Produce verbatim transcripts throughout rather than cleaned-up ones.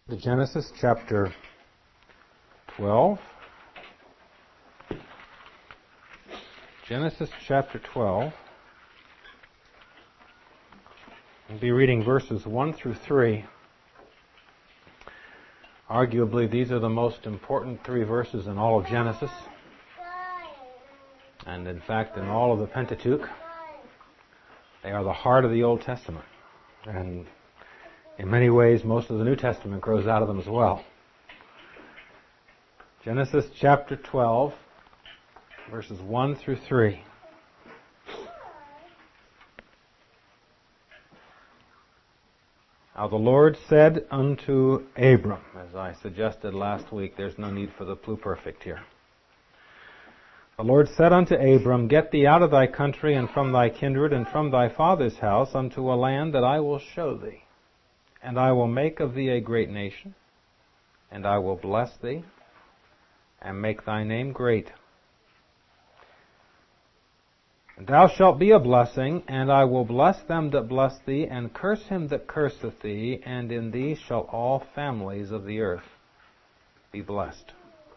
The Genesis chapter twelve. Genesis chapter twelve. We'll be reading verses one through three. Arguably, these are the most important three verses in all of Genesis. And in fact, in all of the Pentateuch. They are the heart of the Old Testament. And in many ways, most of the New Testament grows out of them as well. Genesis chapter twelve, verses one through three. Now the Lord said unto Abram, as I suggested last week, there's no need for the pluperfect here. The Lord said unto Abram, Get thee out of thy country and from thy kindred and from thy father's house unto a land that I will show thee. And I will make of thee a great nation, and I will bless thee, and make thy name great. And thou shalt be a blessing, and I will bless them that bless thee, and curse him that curseth thee, and in thee shall all families of the earth be blessed.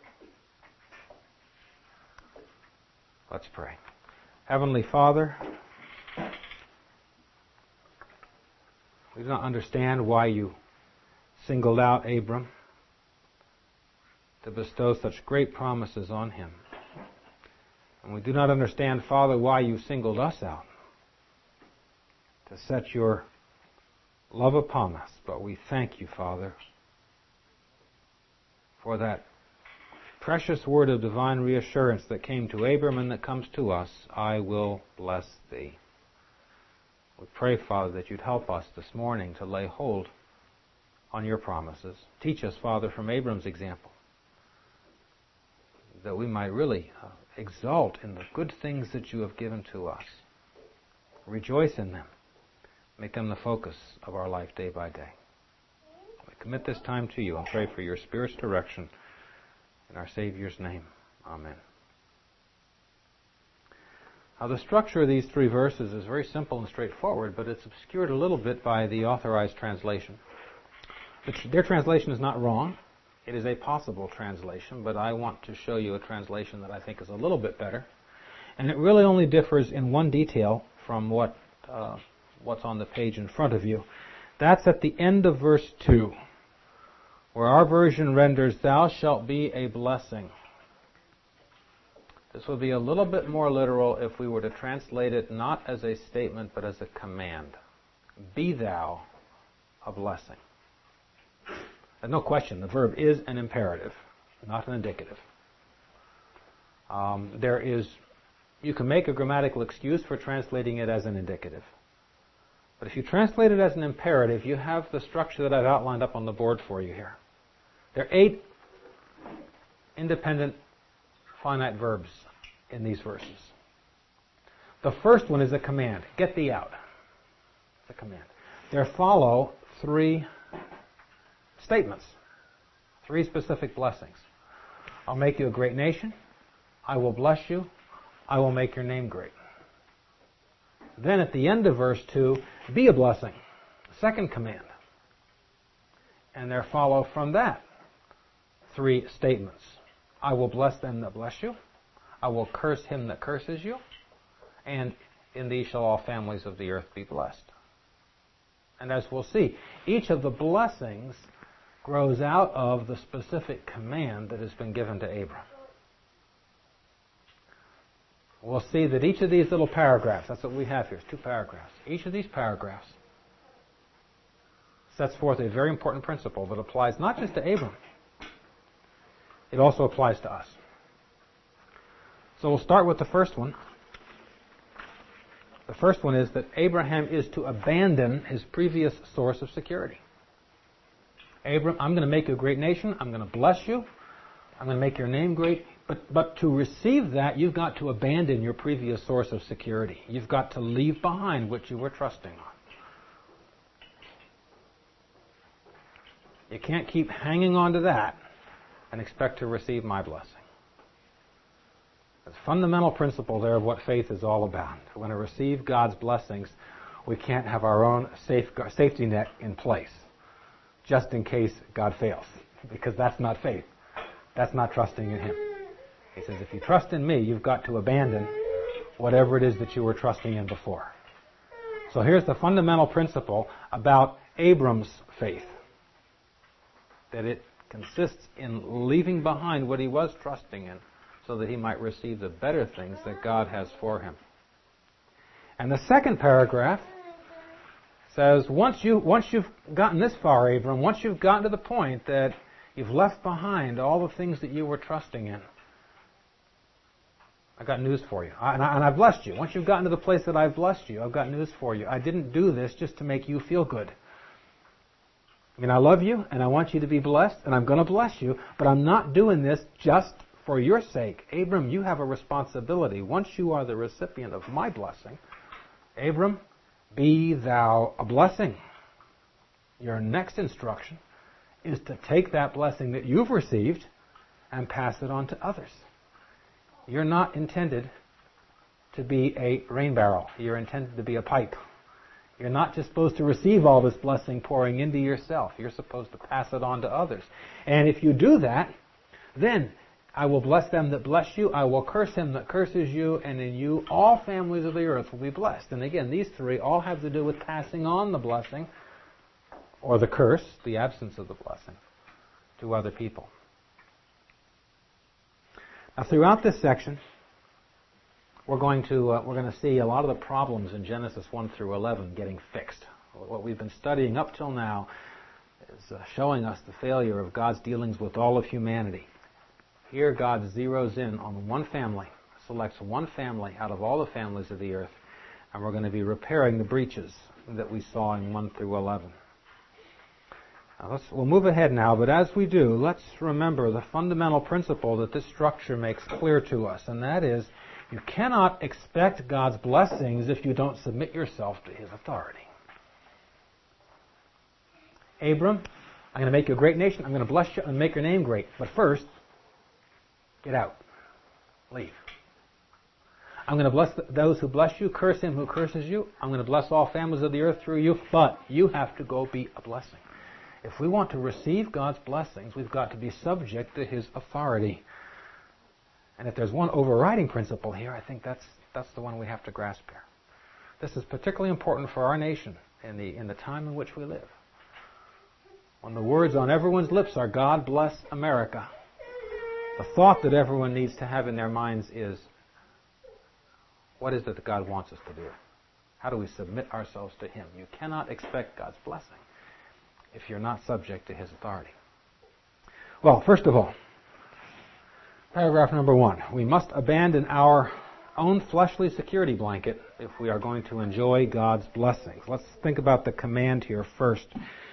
Let's pray. Heavenly Father, we do not understand why you singled out Abram to bestow such great promises on him. And we do not understand, Father, why you singled us out to set your love upon us. But we thank you, Father, for that precious word of divine reassurance that came to Abram and that comes to us. I will bless thee. We pray, Father, that you'd help us this morning to lay hold on your promises. Teach us, Father, from Abram's example, that we might really uh, exult in the good things that you have given to us. Rejoice in them. Make them the focus of our life day by day. We commit this time to you and pray for your Spirit's direction in our Savior's name. Amen. Now, the structure of these three verses is very simple and straightforward, but it's obscured a little bit by the Authorized Translation. Their translation is not wrong. It is a possible translation, but I want to show you a translation that I think is a little bit better. And it really only differs in one detail from what uh, what's on the page in front of you. That's at the end of verse two, where our version renders, Thou shalt be a blessing. This would be a little bit more literal if we were to translate it not as a statement, but as a command. Be thou a blessing. There's no question, the verb is an imperative, not an indicative. Um, there is, you can make a grammatical excuse for translating it as an indicative. But if you translate it as an imperative, you have the structure that I've outlined up on the board for you here. There are eight independent finite verbs in these verses. The first one is a command. Get thee out. It's a command. There follow three statements. Three specific blessings. I'll make you a great nation. I will bless you. I will make your name great. Then at the end of verse two, be a blessing. Second command. And there follow from that three statements. I will bless them that bless you. I will curse him that curses you. And in thee shall all families of the earth be blessed. And as we'll see, each of the blessings grows out of the specific command that has been given to Abram. We'll see that each of these little paragraphs, that's what we have here, is two paragraphs. Each of these paragraphs sets forth a very important principle that applies not just to Abram, it also applies to us. So we'll start with the first one. The first one is that Abraham is to abandon his previous source of security. Abram, I'm going to make you a great nation. I'm going to bless you. I'm going to make your name great. But, but to receive that, you've got to abandon your previous source of security. You've got to leave behind what you were trusting on. You can't keep hanging on to that and expect to receive my blessing. There's a fundamental principle there of what faith is all about. If we're going to receive God's blessings, we can't have our own safe, safety net in place. just in case God fails, because that's not faith. That's not trusting in Him. He says, if you trust in me, you've got to abandon whatever it is that you were trusting in before. So here's the fundamental principle about Abram's faith, that it consists in leaving behind what he was trusting in so that he might receive the better things that God has for him. And the second paragraph says, once, you, once you've gotten this far, Abram, once you've gotten to the point that you've left behind all the things that you were trusting in, I've got news for you. I, and, I, and I've blessed you. Once you've gotten to the place that I've blessed you, I've got news for you. I didn't do this just to make you feel good. I mean, I love you, and I want you to be blessed, and I'm going to bless you, but I'm not doing this just for your sake. Abram, you have a responsibility. Once you are the recipient of my blessing, Abram, be thou a blessing. Your next instruction is to take that blessing that you've received and pass it on to others. You're not intended to be a rain barrel. You're intended to be a pipe. You're not just supposed to receive all this blessing pouring into yourself. You're supposed to pass it on to others. And if you do that, then I will bless them that bless you, I will curse him that curses you, and in you all families of the earth will be blessed. And again, these three all have to do with passing on the blessing, or the curse, the absence of the blessing, to other people. Now, throughout this section, we're going to uh, we're going to see a lot of the problems in Genesis one through eleven getting fixed. What we've been studying up till now is uh, showing us the failure of God's dealings with all of humanity. Here, God zeroes in on one family, selects one family out of all the families of the earth, and we're going to be repairing the breaches that we saw in one through eleven. Now let's, we'll move ahead now, but as we do, let's remember the fundamental principle that this structure makes clear to us, and that is, you cannot expect God's blessings if you don't submit yourself to His authority. Abram, I'm going to make you a great nation, I'm going to bless you and make your name great, but first, get out. Leave. I'm going to bless those who bless you, curse him who curses you. I'm going to bless all families of the earth through you, but you have to go be a blessing. If we want to receive God's blessings, we've got to be subject to His authority. And if there's one overriding principle here, I think that's that's the one we have to grasp here. This is particularly important for our nation in the in the time in which we live. When the words on everyone's lips are, God bless America, the thought that everyone needs to have in their minds is, what is it that God wants us to do? How do we submit ourselves to Him? You cannot expect God's blessing if you're not subject to His authority. Well, first of all, paragraph number one, we must abandon our own fleshly security blanket if we are going to enjoy God's blessings. Let's think about the command here first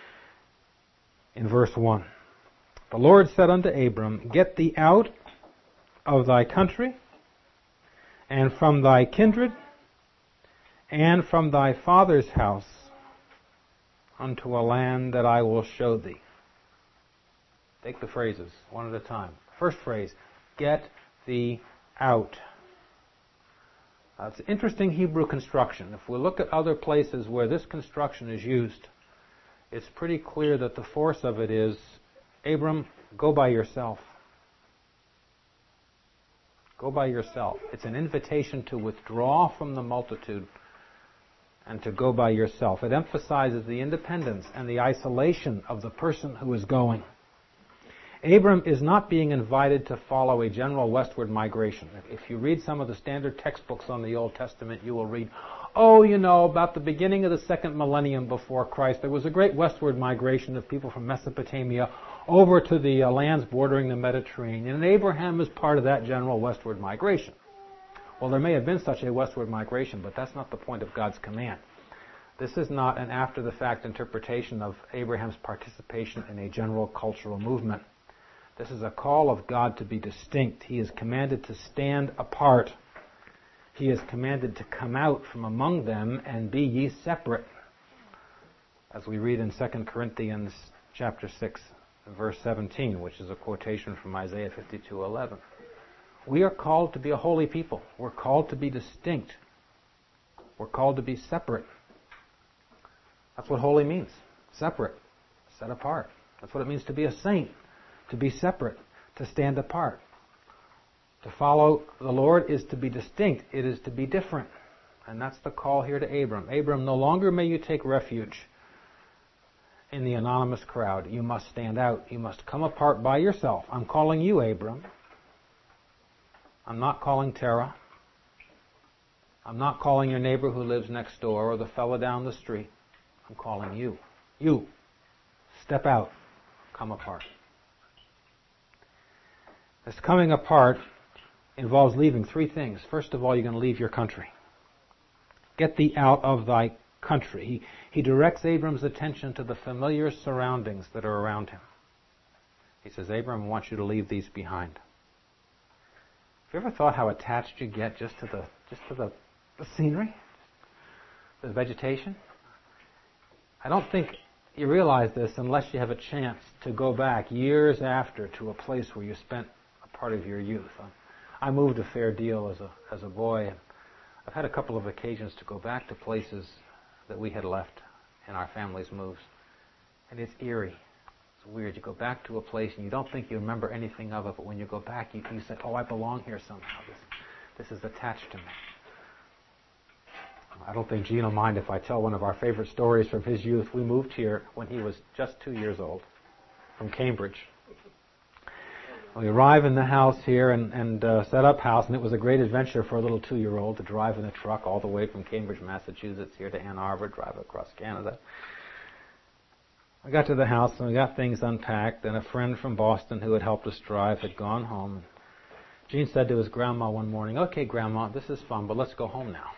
in verse one. The Lord said unto Abram, get thee out of thy country, and from thy kindred, and from thy father's house, unto a land that I will show thee. Take the phrases one at a time. First phrase, get thee out. Uh, it's an interesting Hebrew construction. If we look at other places where this construction is used, it's pretty clear that the force of it is, Abram, go by yourself. Go by yourself. It's an invitation to withdraw from the multitude and to go by yourself. It emphasizes the independence and the isolation of the person who is going. Abram is not being invited to follow a general westward migration. If you read some of the standard textbooks on the Old Testament, you will read, oh, you know, about the beginning of the second millennium before Christ, there was a great westward migration of people from Mesopotamia over to the uh, lands bordering the Mediterranean, and Abraham is part of that general westward migration. Well, there may have been such a westward migration, but that's not the point of God's command. This is not an after-the-fact interpretation of Abraham's participation in a general cultural movement. This is a call of God to be distinct. He is commanded to stand apart. He is commanded to come out from among them and be ye separate, as we read in Second Corinthians chapter six, verse seventeen, which is a quotation from Isaiah fifty-two eleven. We are called to be a holy people. We're called to be distinct. We're called to be separate. That's what holy means. Separate. set apart. That's what it means to be a saint, to be separate, to stand apart. To follow the Lord is to be distinct. It is to be different. And that's the call here to Abram. Abram, no longer may you take refuge in the anonymous crowd. You must stand out. You must come apart by yourself. I'm calling you, Abram. I'm not calling Terah. I'm not calling your neighbor who lives next door or the fellow down the street. I'm calling you. You. Step out. Come apart. This coming apart involves leaving three things. First of all, you're going to leave your country. Get thee out of thy country. He, he directs Abram's attention to the familiar surroundings that are around him. He says, Abram, I want you to leave these behind. Have you ever thought how attached you get just to the just to the, the scenery, the vegetation? I don't think you realize this unless you have a chance to go back years after to a place where you spent a part of your youth. I moved a fair deal as a as a boy, and I've had a couple of occasions to go back to places that we had left in our family's moves, and it's eerie. It's weird. You go back to a place and you don't think you remember anything of it, but when you go back, you, you say, "Oh, I belong here somehow. This, this is attached to me." I don't think Gene will mind if I tell one of our favorite stories from his youth. We moved here when he was just two years old, from Cambridge. We arrive in the house here and, and uh, set up house, and it was a great adventure for a little two-year-old to drive in a truck all the way from Cambridge, Massachusetts, here to Ann Arbor, drive across Canada. I got to the house and we got things unpacked, and a friend from Boston who had helped us drive had gone home. Gene said to his grandma one morning, "Okay, Grandma, this is fun, but let's go home now."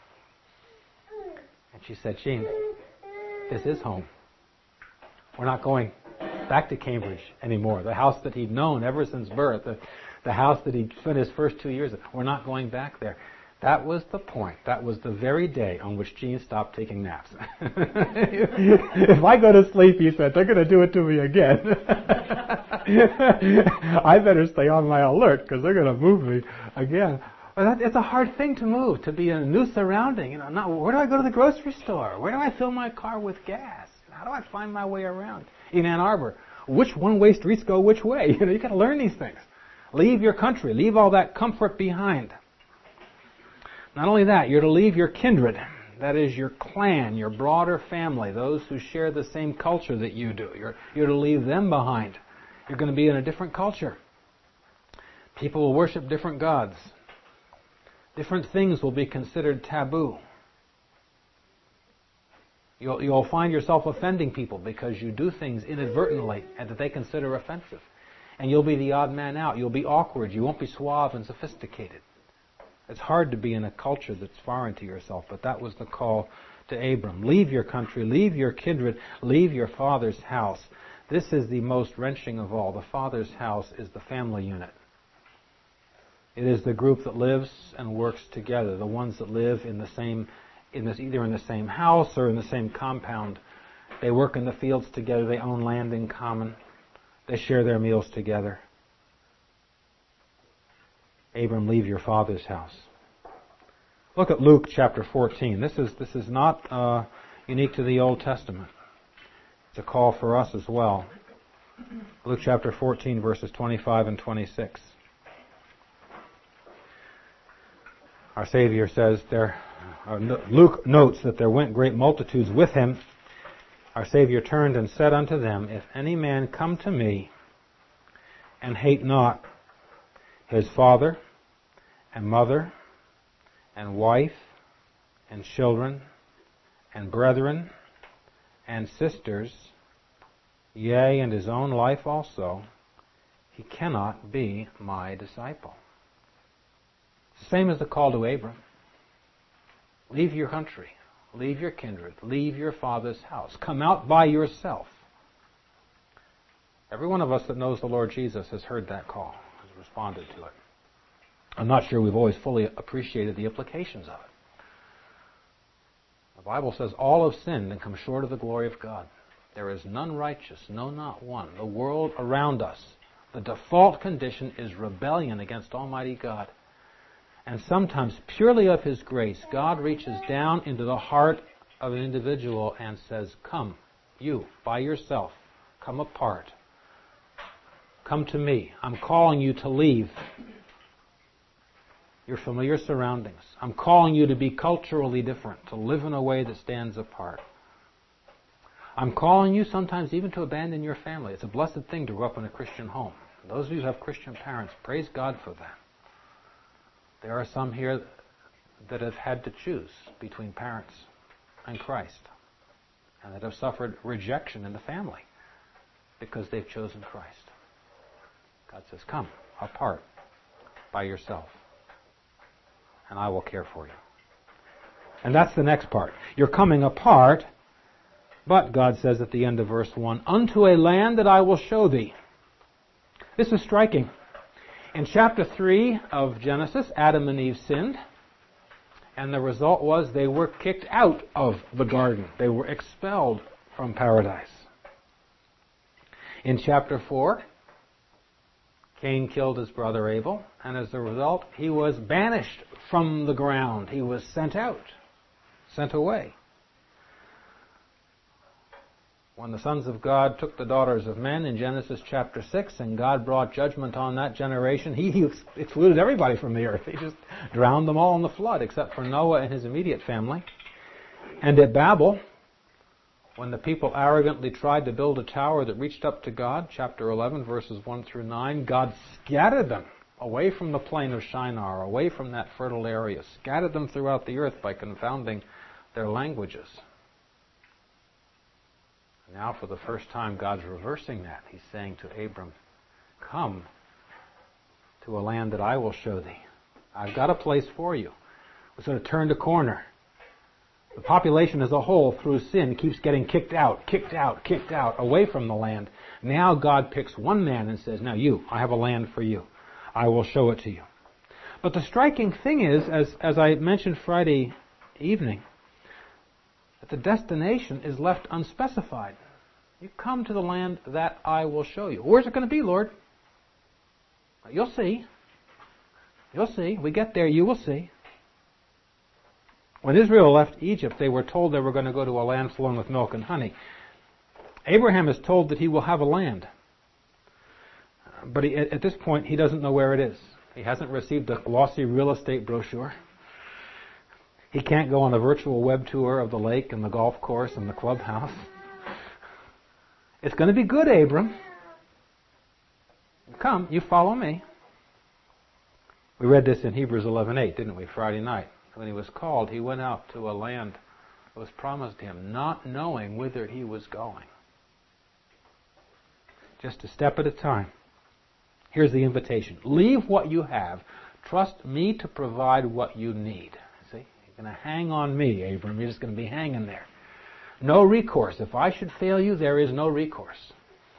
And she said, "Gene, this is home. We're not going back to Cambridge anymore. The house that he'd known ever since birth, the, the house that he'd spent his first two years in, we're not going back there." That was the point. That was the very day on which Gene stopped taking naps. If I go to sleep, he said, they're going to do it to me again. I better stay on my alert because they're going to move me again. But it's a hard thing to move, to be in a new surrounding. You know, not, where do I go to the grocery store? Where do I fill my car with gas? How do I find my way around in Ann Arbor? Which one-way streets go which way? You know, you got to learn these things. Leave your country. Leave all that comfort behind. Not only that, you're to leave your kindred. That is your clan, your broader family, those who share the same culture that you do. You're, you're to leave them behind. You're going to be in a different culture. People will worship different gods. Different things will be considered taboo. You'll, you'll find yourself offending people because you do things inadvertently and that they consider offensive. And you'll be the odd man out. You'll be awkward. You won't be suave and sophisticated. It's hard to be in a culture that's foreign to yourself, but that was the call to Abram. Leave your country, leave your kindred, leave your father's house. This is the most wrenching of all. The father's house is the family unit. It is the group that lives and works together, the ones that live in the same, in this, either in the same house or in the same compound. They work in the fields together. They own land in common. They share their meals together. Abram, leave your father's house. Look at Luke chapter fourteen. This is this is not uh, unique to the Old Testament. It's a call for us as well. Luke chapter fourteen, verses twenty-five and twenty-six. Our Savior says there, uh, Luke notes that there went great multitudes with him. Our Savior turned and said unto them, If any man come to me and hate not his father and mother and wife and children and brethren and sisters, yea, and his own life also, he cannot be my disciple. Same as the call to Abram. Leave your country, leave your kindred, leave your father's house. Come out by yourself. Every one of us that knows the Lord Jesus has heard that call, has responded to it. I'm not sure we've always fully appreciated the implications of it. The Bible says all have sinned and come short of the glory of God. There is none righteous, no, not one. The world around us, the default condition is rebellion against Almighty God. And sometimes, purely of His grace, God reaches down into the heart of an individual and says, Come, you, by yourself. Come apart. Come to me. I'm calling you to leave your familiar surroundings. I'm calling you to be culturally different, to live in a way that stands apart. I'm calling you sometimes even to abandon your family. It's a blessed thing to grow up in a Christian home. Those of you who have Christian parents, praise God for that. There are some here that have had to choose between parents and Christ, and that have suffered rejection in the family because they've chosen Christ. God says, come apart by yourself, and I will care for you. And that's the next part. You're coming apart, but God says at the end of verse one, unto a land that I will show thee. This is striking. In chapter three of Genesis, Adam and Eve sinned, and the result was they were kicked out of the garden. They were expelled from paradise. In chapter four, Cain killed his brother Abel, and as a result, he was banished from the ground. He was sent out, sent away. When the sons of God took the daughters of men in Genesis chapter six, and God brought judgment on that generation, he, he excluded everybody from the earth. He just drowned them all in the flood, except for Noah and his immediate family. And at Babel, when the people arrogantly tried to build a tower that reached up to God, chapter eleven, verses one through nine, God scattered them away from the plain of Shinar, away from that fertile area, scattered them throughout the earth by confounding their languages. Now, for the first time, God's reversing that. He's saying to Abram, come to a land that I will show thee. I've got a place for you. We're sort of turned a corner. The population as a whole, through sin, keeps getting kicked out, kicked out, kicked out, away from the land. Now God picks one man and says, now you, I have a land for you. I will show it to you. But the striking thing is, as, as I mentioned Friday evening, that the destination is left unspecified. You come to the land that I will show you. Where's it going to be, Lord? You'll see. You'll see. We get there, you will see. When Israel left Egypt, they were told they were going to go to a land flowing with milk and honey. Abraham is told that he will have a land. But he, at this point, he doesn't know where it is. He hasn't received a glossy real estate brochure. He can't go on a virtual web tour of the lake and the golf course and the clubhouse. It's going to be good, Abram. Come, you follow me. We read this in Hebrews eleven eight, didn't we, Friday night? When he was called, he went out to a land that was promised him, not knowing whither he was going. Just a step at a time. Here's the invitation. Leave what you have. Trust me to provide what you need. See? You're going to hang on me, Abram. You're just going to be hanging there. No recourse. If I should fail you, there is no recourse.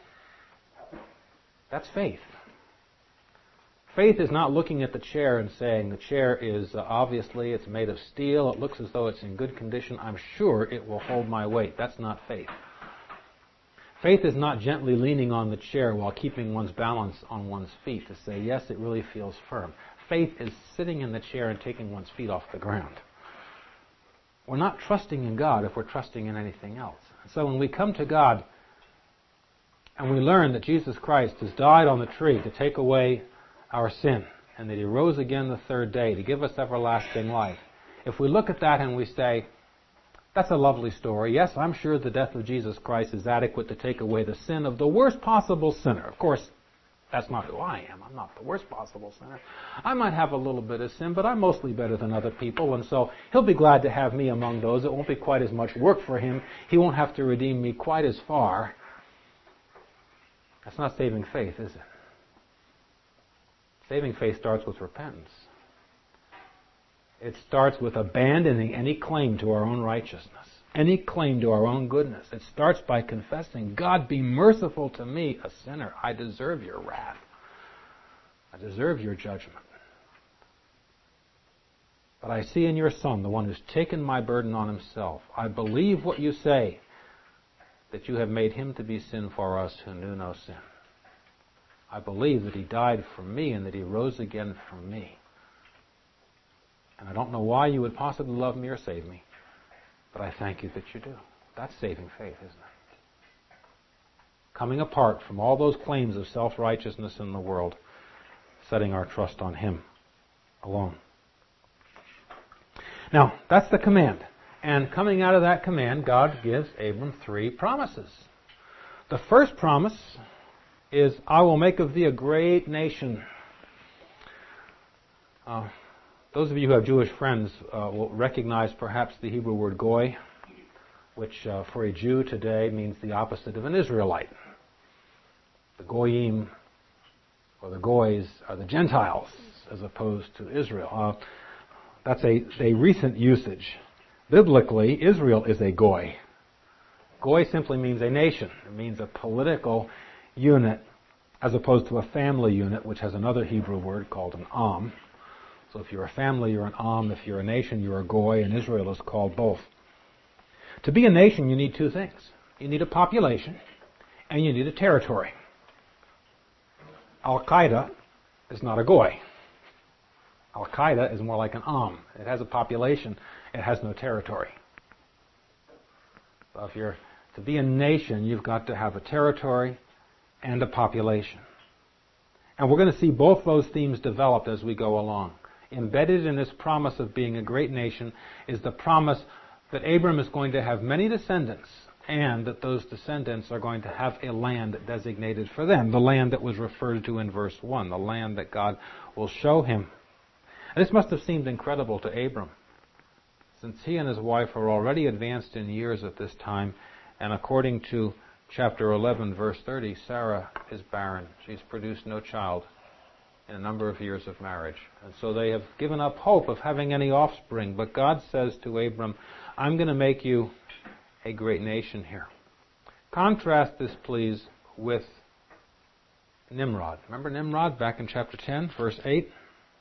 That's faith. Faith is not looking at the chair and saying, the chair is, uh, obviously, it's made of steel. It looks as though it's in good condition. I'm sure it will hold my weight. That's not faith. Faith is not gently leaning on the chair while keeping one's balance on one's feet to say, yes, it really feels firm. Faith is sitting in the chair and taking one's feet off the ground. We're not trusting in God if we're trusting in anything else. So when we come to God and we learn that Jesus Christ has died on the tree to take away our sin and that He rose again the third day to give us everlasting life, if we look at that and we say, that's a lovely story. Yes, I'm sure the death of Jesus Christ is adequate to take away the sin of the worst possible sinner. Of course, that's not who I am. I'm not the worst possible sinner. I might have a little bit of sin, but I'm mostly better than other people, and so He'll be glad to have me among those. It won't be quite as much work for Him. He won't have to redeem me quite as far. That's not saving faith, is it? Saving faith starts with repentance. It starts with abandoning any claim to our own righteousness, any claim to our own goodness. It starts by confessing, God, be merciful to me, a sinner. I deserve your wrath. I deserve your judgment. But I see in your Son, the one who's taken my burden on Himself. I believe what you say, that you have made Him to be sin for us who knew no sin. I believe that He died for me and that He rose again for me. And I don't know why you would possibly love me or save me, but I thank you that you do. That's saving faith, isn't it? coming apart from all those claims of self-righteousness in the world, setting our trust on Him alone. Now, that's the command. And coming out of that command, God gives Abram three promises. The first promise is, I will make of thee a great nation. Uh, those of you who have Jewish friends uh, will recognize perhaps the Hebrew word goy, which uh, for a Jew today means the opposite of an Israelite. The goyim, or the goys, are the Gentiles, as opposed to Israel. Uh, that's a, a recent usage. Biblically, Israel is a goy. Goy simply means a nation. It means a political unit, as opposed to a family unit, which has another Hebrew word called an am. So if you're a family, you're an am. If you're a nation, you're a goy, and Israel is called both. To be a nation, you need two things. You need a population, and you need a territory. Al-Qaeda is not a goy. Al-Qaeda is more like an am. It has a population. It has no territory. So if you're to be a nation, you've got to have a territory and a population. And we're going to see both those themes developed as we go along. Embedded in this promise of being a great nation is the promise that Abram is going to have many descendants, and that those descendants are going to have a land designated for them, the land that was referred to in verse one, the land that God will show him. And this must have seemed incredible to Abram, since he and his wife are already advanced in years at this time, and according to chapter eleven, verse thirty, Sarah is barren. She's produced no child in a number of years of marriage. And so they have given up hope of having any offspring. But God says to Abram, I'm going to make you a great nation here. Contrast this, please, with Nimrod. Remember Nimrod back in chapter ten, verse eight?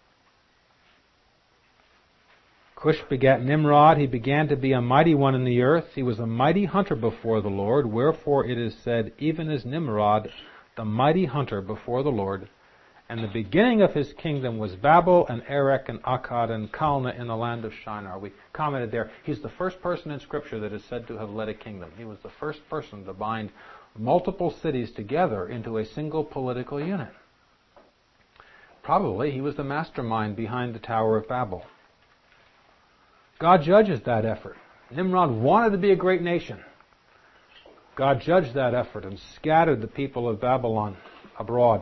Cush begat Nimrod. He began to be a mighty one in the earth. He was a mighty hunter before the Lord. Wherefore it is said, even as Nimrod, the mighty hunter before the Lord. And the beginning of his kingdom was Babel and Erech and Akkad and Calneh in the land of Shinar. We commented there, he's the first person in Scripture that is said to have led a kingdom. He was the first person to bind multiple cities together into a single political unit. Probably he was the mastermind behind the Tower of Babel. God judges that effort. Nimrod wanted to be a great nation. God judged that effort and scattered the people of Babylon abroad.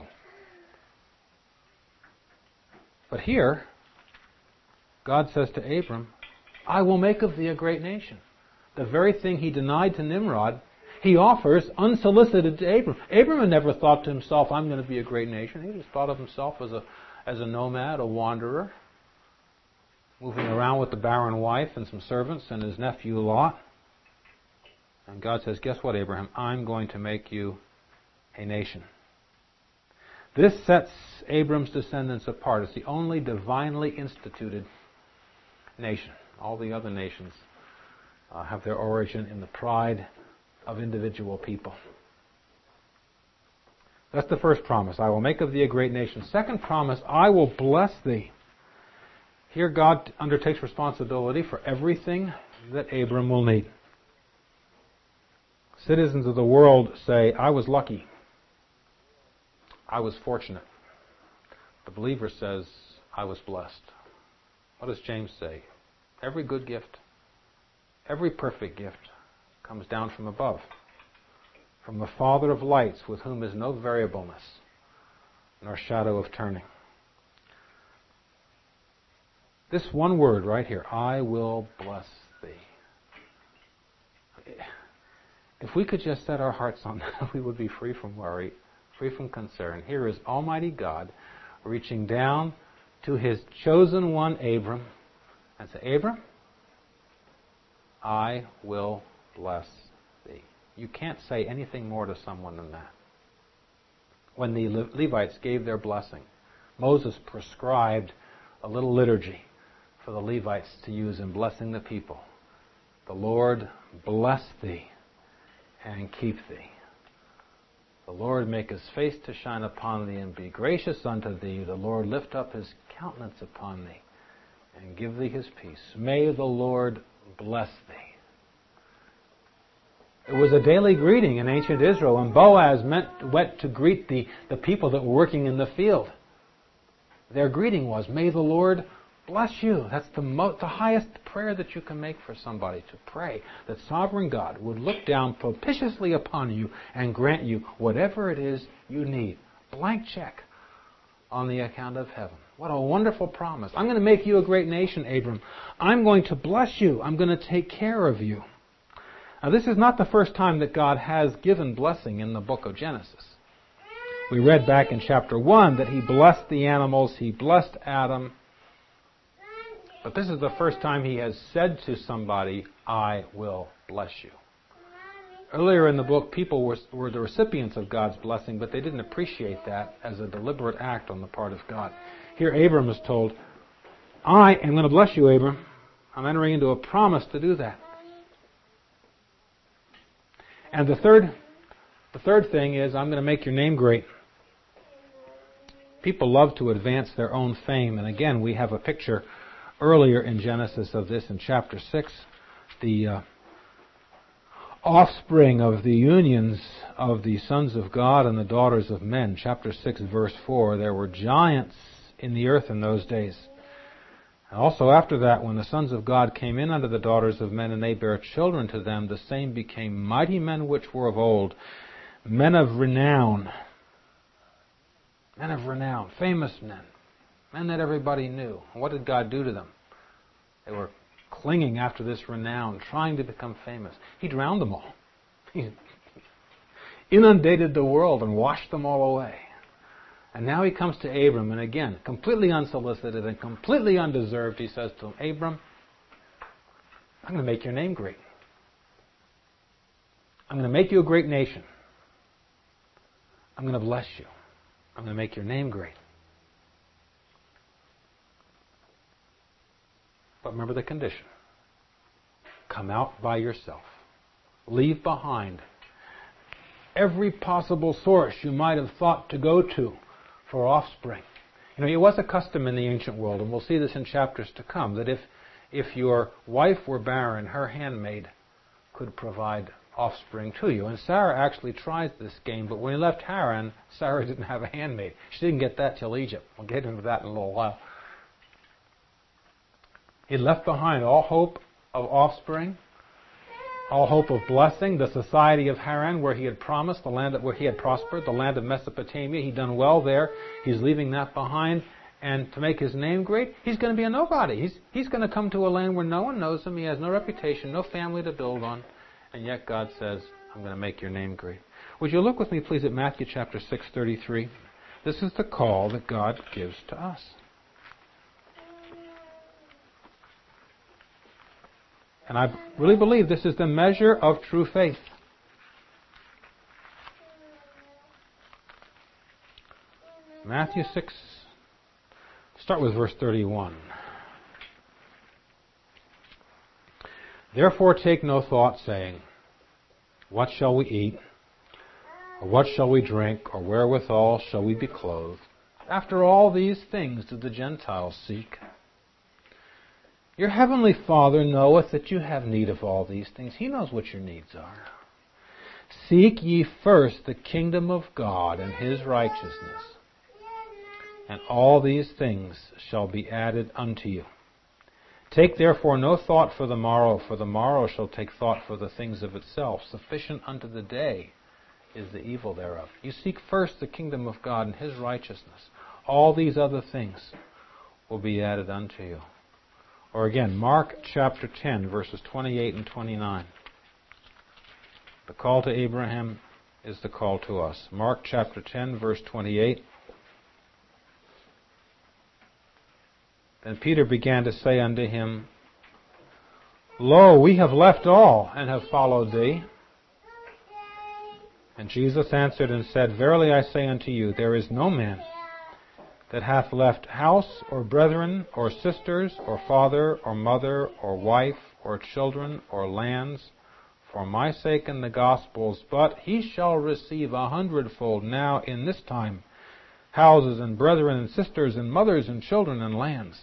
But here, God says to Abram, I will make of thee a great nation. The very thing he denied to Nimrod, he offers unsolicited to Abram. Abram had never thought to himself, I'm going to be a great nation. He just thought of himself as a, as a nomad, a wanderer, moving around with the barren wife and some servants and his nephew Lot. And God says, guess what, Abraham? I'm going to make you a nation. This sets Abram's descendants apart. It's the only divinely instituted nation. All the other nations uh, have their origin in the pride of individual people. That's the first promise. I will make of thee a great nation. Second promise, I will bless thee. Here God undertakes responsibility for everything that Abram will need. Citizens of the world say, I was lucky. I was fortunate. The believer says, I was blessed. What does James say? Every good gift, every perfect gift comes down from above, from the Father of lights, with whom is no variableness, nor shadow of turning. This one word right here, I will bless thee. If we could just set our hearts on that, we would be free from worry, free from concern. Here is Almighty God reaching down to His chosen one, Abram, and say, Abram, I will bless thee. You can't say anything more to someone than that. When the Levites gave their blessing, Moses prescribed a little liturgy for the Levites to use in blessing the people. The Lord bless thee and keep thee. The Lord make His face to shine upon thee and be gracious unto thee. The Lord lift up His countenance upon thee and give thee His peace. May the Lord bless thee It was a daily greeting in ancient Israel, and Boaz meant, went to greet the, the people that were working in the field. Their greeting was, "May the Lord bless you." That's the, mo- the highest prayer that you can make for somebody, to pray that sovereign God would look down propitiously upon you and grant you whatever it is you need. Blank check on the account of heaven. What a wonderful promise. I'm going to make you a great nation, Abram. I'm going to bless you. I'm going to take care of you. Now, this is not the first time that God has given blessing in the book of Genesis. We read back in chapter one that He blessed the animals, He blessed Adam. But this is the first time He has said to somebody, "I will bless you." Earlier in the book, people were, were the recipients of God's blessing, but they didn't appreciate that as a deliberate act on the part of God. Here Abram is told, "I am going to bless you, Abram. I'm entering into a promise to do that." And the third, the third thing is, I'm going to make your name great. People love to advance their own fame, and again, we have a picture earlier in Genesis of this in chapter six. The uh, offspring of the unions of the sons of God and the daughters of men. Chapter six, verse four, there were giants in the earth in those days. And also after that, when the sons of God came in unto the daughters of men, and they bare children to them, the same became mighty men which were of old, men of renown. Men of renown, famous men. Men that everybody knew. What did God do to them? They were clinging after this renown, trying to become famous. He drowned them all. He inundated the world and washed them all away. And now He comes to Abram, and again, completely unsolicited and completely undeserved, He says to him, "Abram, I'm going to make your name great. I'm going to make you a great nation. I'm going to bless you. I'm going to make your name great. But remember the condition. Come out by yourself. Leave behind every possible source you might have thought to go to for offspring." You know, it was a custom in the ancient world, and we'll see this in chapters to come, that if, if your wife were barren, her handmaid could provide offspring to you. And Sarah actually tried this game, but when he left Haran, Sarah didn't have a handmaid. She didn't get that till Egypt. We'll get into that in a little while. He left behind all hope of offspring, all hope of blessing, the society of Haran where he had promised, the land where he had prospered, the land of Mesopotamia. He'd done well there. He's leaving that behind. And to make his name great, he's going to be a nobody. He's, he's going to come to a land where no one knows him. He has no reputation, no family to build on. And yet God says, "I'm going to make your name great." Would you look with me, please, at Matthew chapter six thirty-three? This is the call that God gives to us. And I really believe this is the measure of true faith. Matthew six, start with verse thirty-one. "Therefore take no thought, saying, What shall we eat? Or what shall we drink? Or wherewithal shall we be clothed? After all these things do the Gentiles seek. Your heavenly Father knoweth that you have need of all these things." He knows what your needs are. "Seek ye first the kingdom of God and His righteousness, and all these things shall be added unto you. Take therefore no thought for the morrow, for the morrow shall take thought for the things of itself. Sufficient unto the day is the evil thereof." You seek first the kingdom of God and His righteousness. All these other things will be added unto you. Or again, Mark chapter ten, verses twenty-eight and twenty-nine. The call to Abraham is the call to us. Mark chapter ten, verse twenty-eight. "Then Peter began to say unto him, Lo, we have left all, and have followed thee. And Jesus answered and said, Verily I say unto you, there is no man that hath left house, or brethren, or sisters, or father, or mother, or wife, or children, or lands, for my sake and the gospel's, but he shall receive a hundredfold now in this time, houses, and brethren, and sisters, and mothers, and children, and lands."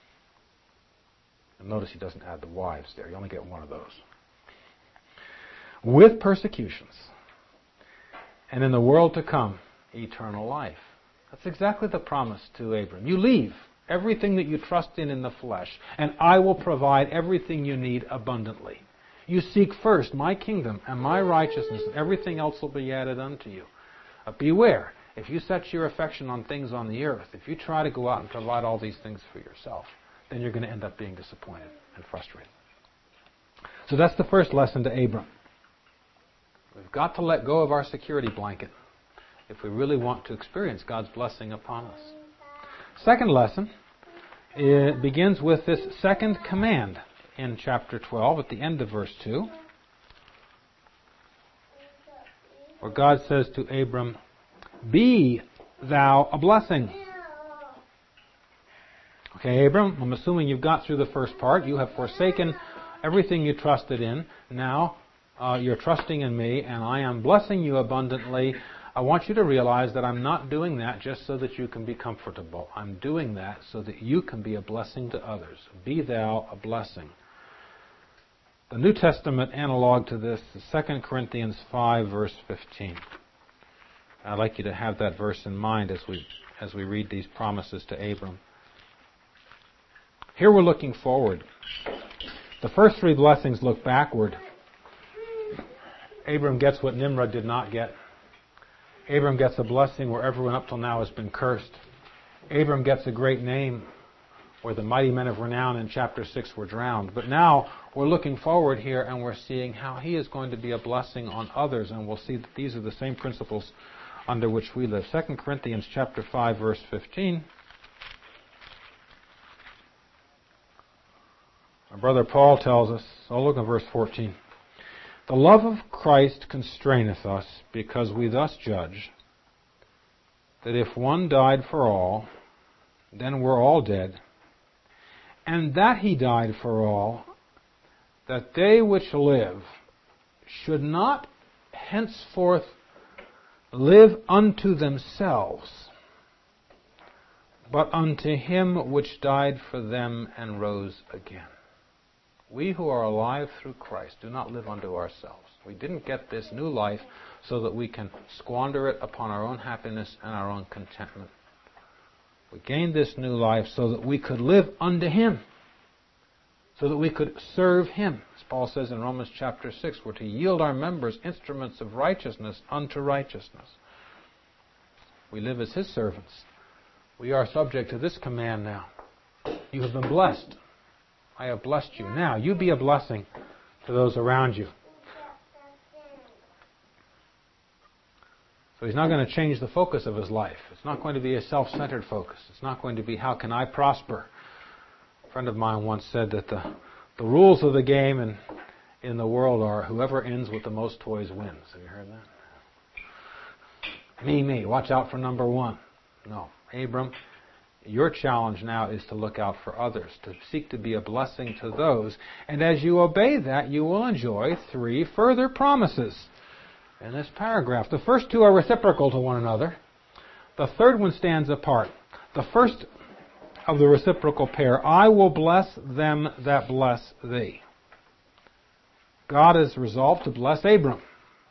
And notice he doesn't add the wives there. You only get one of those. with persecutions, and in the world to come, eternal life. That's exactly the promise to Abram. You leave everything that you trust in in the flesh, and I will provide everything you need abundantly. You seek first my kingdom and my righteousness, and everything else will be added unto you. Uh, beware, if you set your affection on things on the earth, if you try to go out and provide all these things for yourself, then you're going to end up being disappointed and frustrated. So that's the first lesson to Abram. We've got to let go of our security blanket if we really want to experience God's blessing upon us. Second lesson, it begins with this second command in chapter twelve at the end of verse two, where God says to Abram, "Be thou a blessing." Okay, Abram, I'm assuming you've got through the first part. You have forsaken everything you trusted in. Now uh, you're trusting in me, and I am blessing you abundantly. I want you to realize that I'm not doing that just so that you can be comfortable. I'm doing that so that you can be a blessing to others. Be thou a blessing. The New Testament analog to this is Second Corinthians five, verse fifteen. I'd like you to have that verse in mind as we as we read these promises to Abram. Here we're looking forward. The first three blessings look backward. Abram gets what Nimrod did not get. Abram gets a blessing where everyone up till now has been cursed. Abram gets a great name where the mighty men of renown in chapter six were drowned. But now we're looking forward here and we're seeing how he is going to be a blessing on others, and we'll see that these are the same principles under which we live. Second Corinthians chapter five, verse fifteen. Our brother Paul tells us, oh look at verse fourteen. The love of Christ constraineth us, because we thus judge, that if one died for all, then we're all dead, and that he died for all, that they which live should not henceforth live unto themselves, but unto him which died for them and rose again. We who are alive through Christ do not live unto ourselves. We didn't get this new life so that we can squander it upon our own happiness and our own contentment. We gained this new life so that we could live unto Him, so that we could serve Him. As Paul says in Romans chapter six, we're to yield our members instruments of righteousness unto righteousness. We live as His servants. We are subject to this command now. You have been blessed. I have blessed you. Now, you be a blessing to those around you. So he's not going to change the focus of his life. It's not going to be a self-centered focus. It's not going to be, how can I prosper? A friend of mine once said that the, the rules of the game in, in the world are whoever ends with the most toys wins. Have you heard that? Me, me. Watch out for number one. No. Abram, your challenge now is to look out for others, to seek to be a blessing to those. And as you obey that, you will enjoy three further promises in this paragraph. The first two are reciprocal to one another. The third one stands apart. The first of the reciprocal pair, I will bless them that bless thee. God has resolved to bless Abram.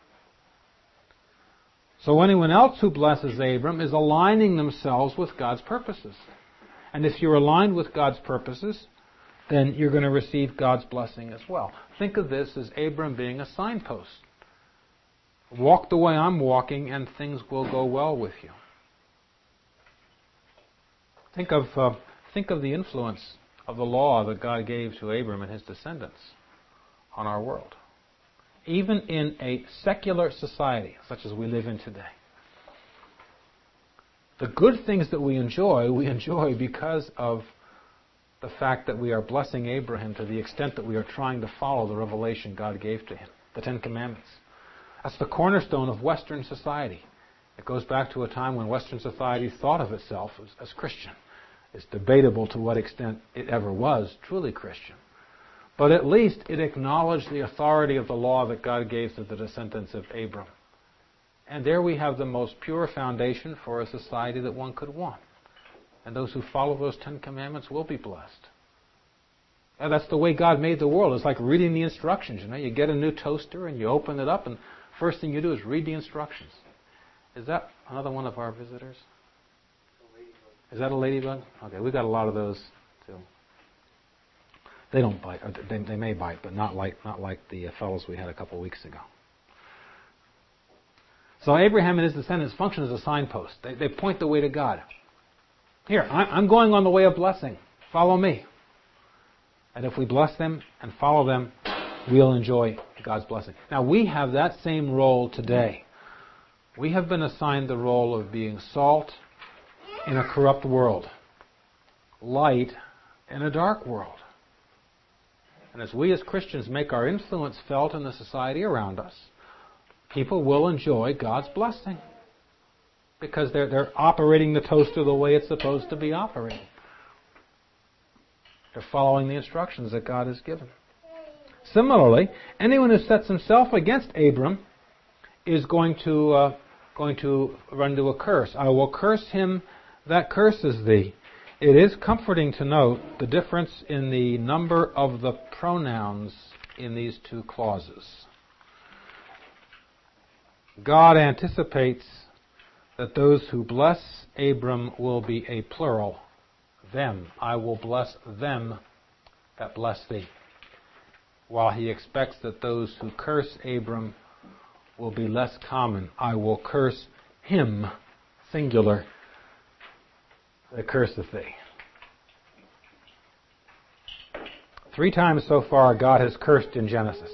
So anyone else who blesses Abram is aligning themselves with God's purposes. And if you're aligned with God's purposes, then you're going to receive God's blessing as well. Think of this as Abram being a signpost. Walk the way I'm walking and things will go well with you. Think of, uh, think of the influence of the law that God gave to Abram and his descendants on our world. Even in a secular society such as we live in today. The good things that we enjoy, we enjoy because of the fact that we are blessing Abraham to the extent that we are trying to follow the revelation God gave to him, the Ten Commandments. That's the cornerstone of Western society. It goes back to a time when Western society thought of itself as, as Christian. It's debatable to what extent it ever was truly Christian. But at least it acknowledged the authority of the law that God gave to the descendants of Abram. And there we have the most pure foundation for a society that one could want. And those who follow those Ten Commandments will be blessed. And that's the way God made the world. It's like reading the instructions. You know, you get a new toaster and you open it up, and first thing you do is read the instructions. Is that another one of our visitors? Is that a ladybug? Okay, we've got a lot of those too. They don't bite. Or they, they may bite, but not like not like the fellows we had a couple of weeks ago. So Abraham and his descendants function as a signpost. They, they point the way to God. Here, I'm going on the way of blessing. Follow me. And if we bless them and follow them, we'll enjoy God's blessing. Now, we have that same role today. We have been assigned the role of being salt in a corrupt world, light in a dark world. And as we as Christians make our influence felt in the society around us, people will enjoy God's blessing because they're, they're operating the toaster the way it's supposed to be operating. They're following the instructions that God has given. Similarly, anyone who sets himself against Abram is going to uh, going to run to a curse. I will curse him that curses thee. It is comforting to note the difference in the number of the pronouns in these two clauses. God anticipates that those who bless Abram will be a plural. Them. I will bless them that bless thee. While he expects that those who curse Abram will be less common. I will curse him, singular, that curseth thee. Three times so far God has cursed in Genesis.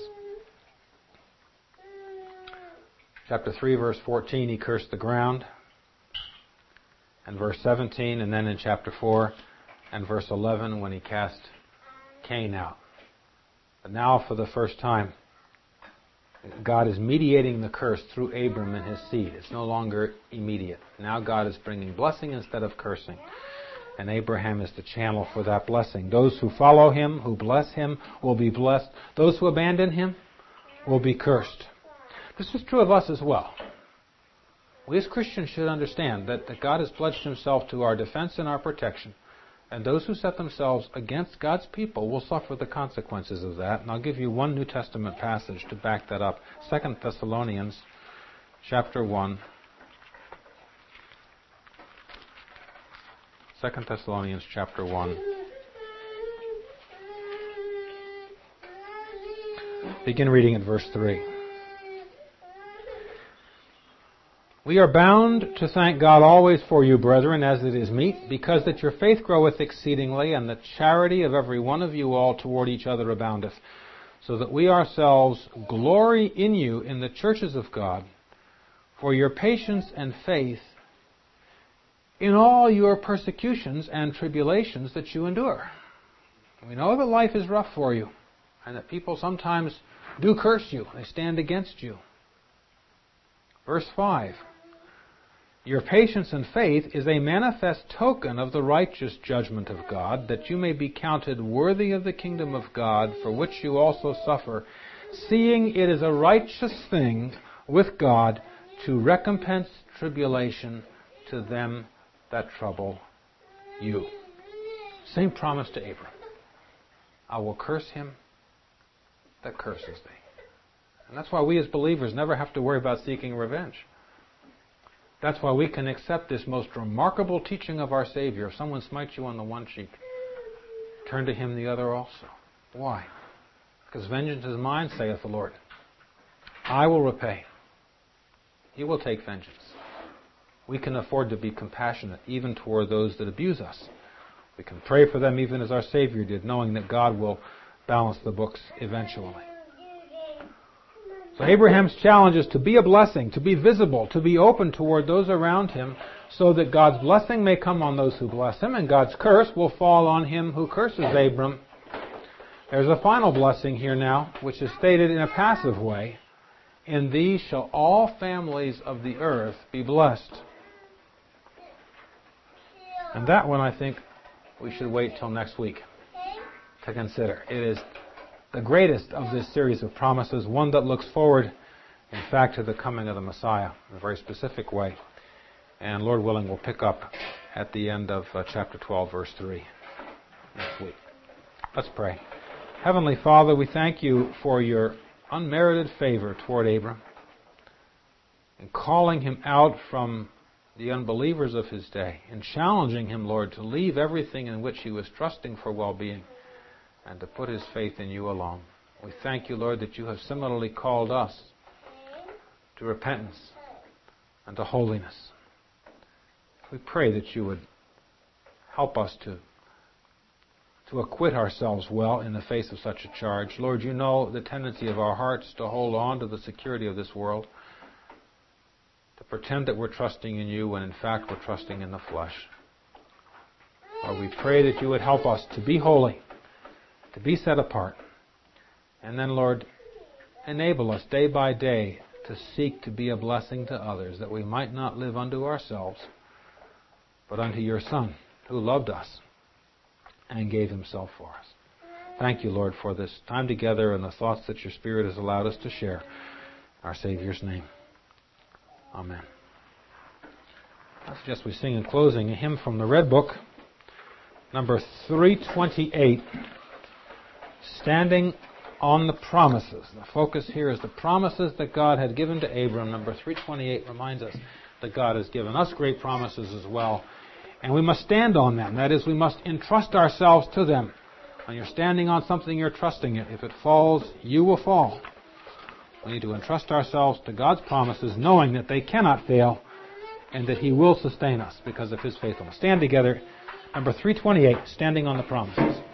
Chapter three, verse fourteen, he cursed the ground. And verse seventeen, and then in chapter four and verse eleven when he cast Cain out. But now for the first time, God is mediating the curse through Abram and his seed. It's no longer immediate. Now God is bringing blessing instead of cursing. And Abraham is the channel for that blessing. Those who follow him, who bless him, will be blessed. Those who abandon him will be cursed. This is true of us as well. We as Christians should understand that, that God has pledged himself to our defense and our protection. And those who set themselves against God's people will suffer the consequences of that. And I'll give you one New Testament passage to back that up. Second Thessalonians chapter one. Second Thessalonians chapter one. Begin reading at verse three. We are bound to thank God always for you, brethren, as it is meet, because that your faith groweth exceedingly, and the charity of every one of you all toward each other aboundeth, so that we ourselves glory in you in the churches of God, for your patience and faith in all your persecutions and tribulations that you endure. We know that life is rough for you, and that people sometimes do curse you. They stand against you. Verse five. Your patience and faith is a manifest token of the righteous judgment of God, that you may be counted worthy of the kingdom of God, for which you also suffer, seeing it is a righteous thing with God to recompense tribulation to them that trouble you. Same promise to Abram. I will curse him that curses thee. And that's why we as believers never have to worry about seeking revenge. That's why we can accept this most remarkable teaching of our Savior. If someone smites you on the one cheek, turn to him the other also. Why? Because vengeance is mine, saith the Lord. I will repay. He will take vengeance. We can afford to be compassionate even toward those that abuse us. We can pray for them even as our Savior did, knowing that God will balance the books eventually. So Abraham's challenge is to be a blessing, to be visible, to be open toward those around him, so that God's blessing may come on those who bless him, and God's curse will fall on him who curses Abram. There's a final blessing here now, which is stated in a passive way. In thee shall all families of the earth be blessed. And that one, I think, we should wait till next week to consider. It is the greatest of this series of promises, one that looks forward, in fact, to the coming of the Messiah in a very specific way. And Lord willing, we'll pick up at the end of uh, chapter twelve, verse three next week. Let's pray. Heavenly Father, we thank you for your unmerited favor toward Abram in calling him out from the unbelievers of his day and challenging him, Lord, to leave everything in which he was trusting for well-being and to put his faith in you alone. We thank you, Lord, that you have similarly called us to repentance and to holiness. We pray that you would help us to, to acquit ourselves well in the face of such a charge. Lord, you know the tendency of our hearts to hold on to the security of this world, to pretend that we're trusting in you when in fact we're trusting in the flesh. Lord, we pray that you would help us to be holy, to be set apart, and then, Lord, enable us day by day to seek to be a blessing to others, that we might not live unto ourselves, but unto your Son, who loved us and gave himself for us. Thank you, Lord, for this time together and the thoughts that your Spirit has allowed us to share. In our Savior's name. Amen. I suggest we sing in closing a hymn from the Red Book, number three twenty-eight, Standing on the Promises. The focus here is the promises that God had given to Abram. Number three twenty-eight reminds us that God has given us great promises as well, and we must stand on them. That is, we must entrust ourselves to them. When you're standing on something, you're trusting it. If it falls, you will fall. We need to entrust ourselves to God's promises, knowing that they cannot fail and that he will sustain us because of his faithfulness. Stand together. Number three twenty-eight, Standing on the Promises.